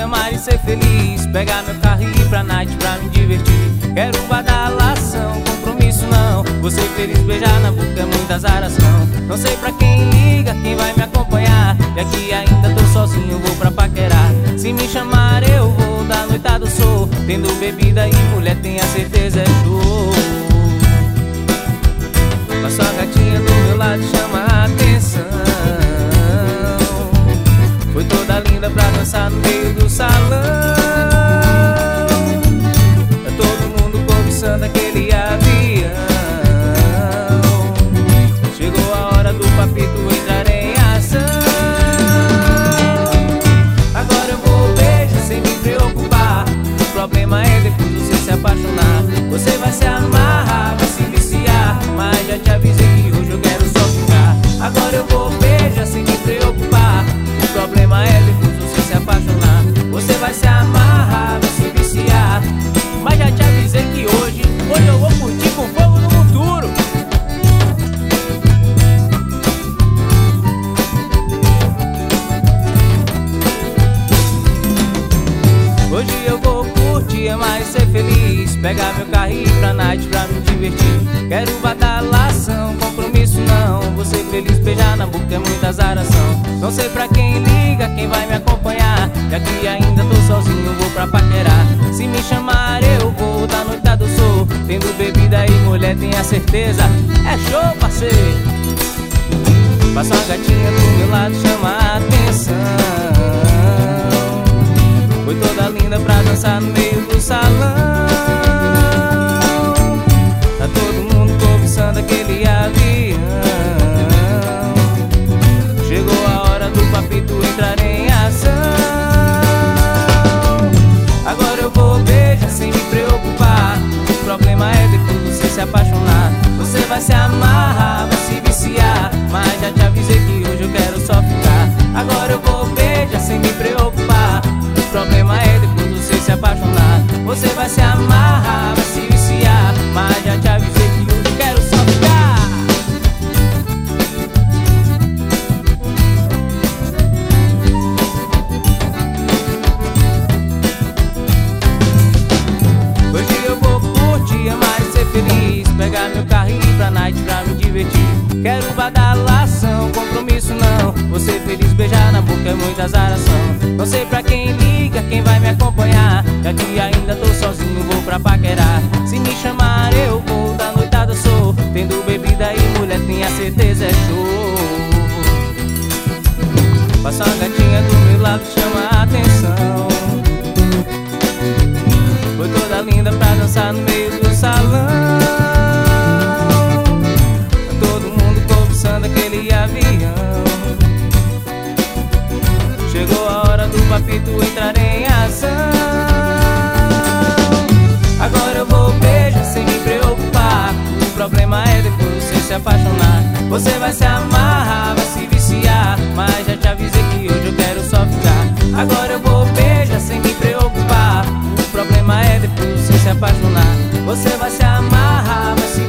amar e ser feliz. Pegar meu carro e ir pra night pra me divertir. Quero badalação, compromisso não. Vou ser feliz, beijar na boca, muita azaração. Não sei pra quem liga, quem vai me acompanhar. E aqui ainda tô sozinho, vou pra paquerar. Se me chamar eu vou, da noitada eu sou. Tendo bebida e mulher, tenha certeza é show. Mas só a gatinha do meu lado chama a atenção. Foi toda linda pra dançar no meio do salão. Tá todo mundo cobiçando aquele avião. Chegou a hora do papito entrar em ação. Agora eu vou beijar sem me preocupar. O problema é depois você se apaixonar. Você vai se amarrar, vai se viciar. Mas já te avisei que hoje eu quero só ficar. Agora eu vou beijar sem me preocupar. O problema é depois você se apaixonar. Você vai se amarrar, vai se viciar. Mas já te avisei que hoje eu vou curtir com fogo no futuro. Hoje eu vou curtir, amar e ser feliz. Pegar meu carro e ir pra night pra me divertir. Quero badalação, compromisso não. Vou ser feliz, beijar na boca é muita azaração. Não sei pra quem liga, quem vai me acompanhar. E aqui ainda tô sozinho, vou pra paquerar. Se me chamar eu vou, da noitada eu sou. Tendo bebida e mulher, tenha certeza é show, parceiro. Passa a gatinha do meu lado, chama a atenção. Foi toda linda pra dançar no meio do salão. Tá todo mundo cobiçando aquele avião. Chegou a hora do papito entrar em ação. Agora eu vou beijar sem me preocupar. O problema é depois você se apaixonar. Você vai se amarrar, vai se viciar. Mas já te avisei que hoje eu quero só ficar. Agora eu vou beijar sem me preocupar. O problema é depois você se apaixonar. Você vai se amarrar, vai se viciar. Mas já te avisei que hoje eu quero só ficar. Hoje eu vou curtir, amar e ser feliz. Pegar meu carro e ir pra night pra me divertir. Quero badalação, compromisso não. Vou ser feliz, beijar na boca é muita azaração. Não sei pra quem liga, quem vai me acompanhar. E aqui ainda tô sozinho, vou pra paquerar. Se me chamar eu vou, da noitada eu sou. Tendo bebida e mulher, tenha certeza é show. Passa a gatinha do meu lado, chama a atenção. Foi toda linda pra dançar no meio do salão. Tá todo mundo cobiçando aquele avião. Chegou a hora do papito entrar em ação. Agora eu vou beijar sem me preocupar. O problema é depois você se apaixonar. Você vai se amarrar, vai se viciar. Mas já te avisei que hoje eu quero só ficar. Agora eu vou beijar sem me preocupar. O problema é depois você se apaixonar. Você vai se amarrar, vai se